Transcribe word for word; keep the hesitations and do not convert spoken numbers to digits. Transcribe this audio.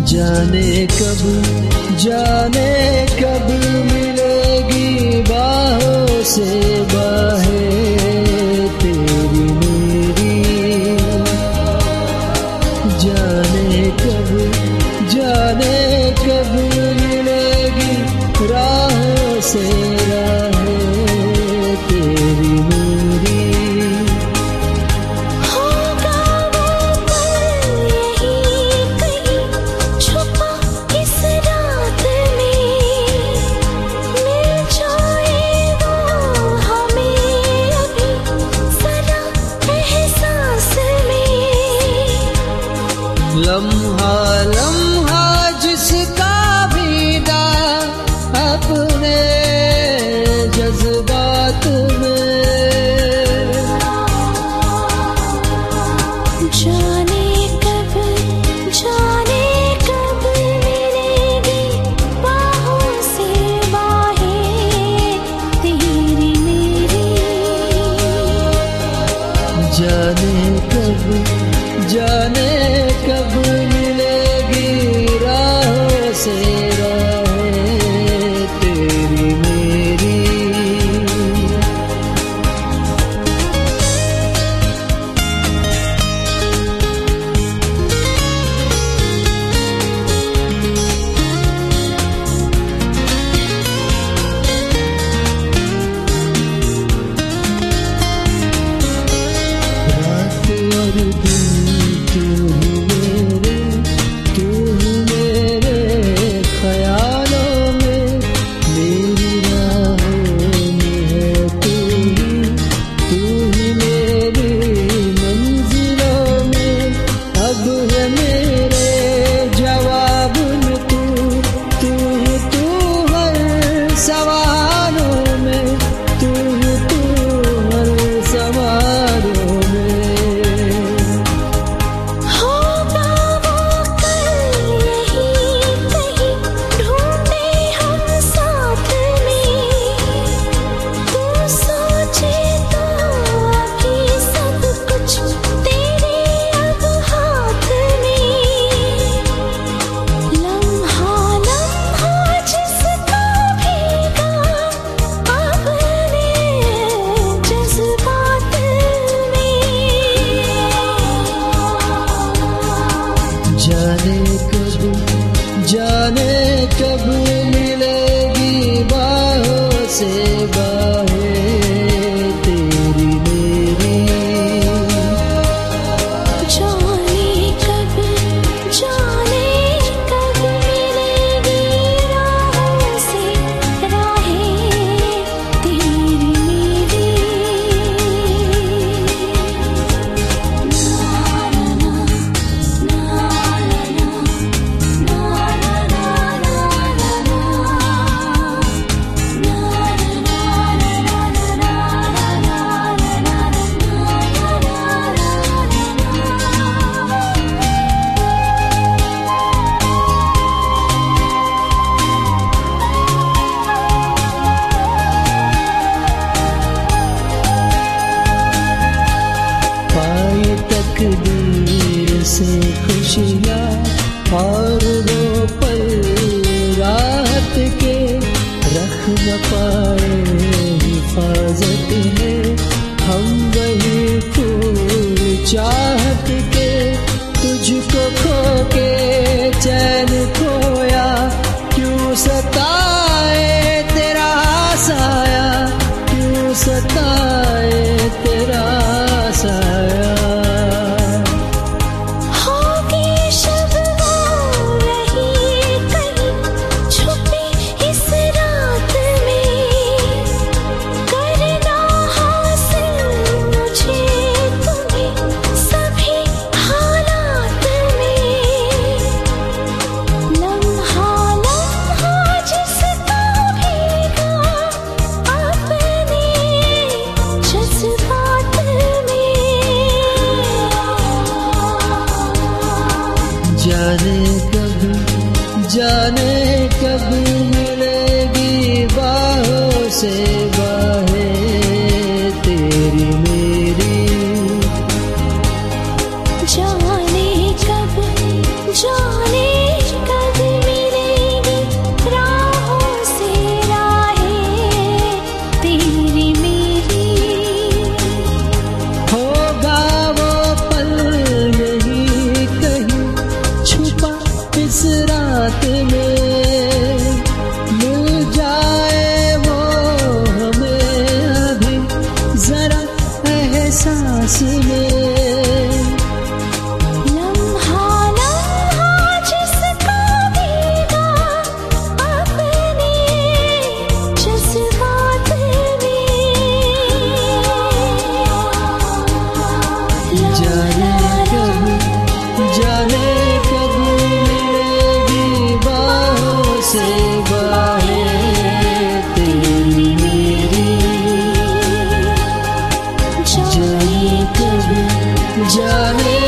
जाने कब जाने कब मिलेगी बाहों से बाहें तेरी मेरी। जाने कब जाने कब मिलेगी राहों से राहें तेरी मेरी। लम्हा लम्हा जिसका बीता अपने जज्बात में। जाने कब जाने कब मिलेगी बाहों से बाहें तेरी मेरी। जाने कब जाने कब मिलेगी राहों से राहें तेरी मेरी। रात और दिन तू ही मेरे तू ही मेरे ख्यालों में। मेरी राहों में है तू ही तू ही मेरी मंजिलों में। अब है मेरे जवाब में तू तू तू हर सवालों में तू तू हर सवालों में। जाने कब जाने कब मिलेगी बाहों से बाहें तेरी मेरी। जाने कब जाने कब मिलेगी राहों से राहें तेरी मेरी। पाई तकदीर से खुशियाँ और वो पल रात के रख न पाए हिफाजत में। हम वही फूल चाहत के तुझको खो के चैन खोया। क्यों सताए तेरा साया क्यों सताए तेरा साया। जाने कब जाने कब मिलेगी बाहों से बाहें तेरी मेरी। जाने कब जाने इस रात में मिल जाए वो हमें अभी जरा एहसास में। जाने कब जाने कब मिलेगी बाहों से बाहें तेरी मेरी। जाने कब जाने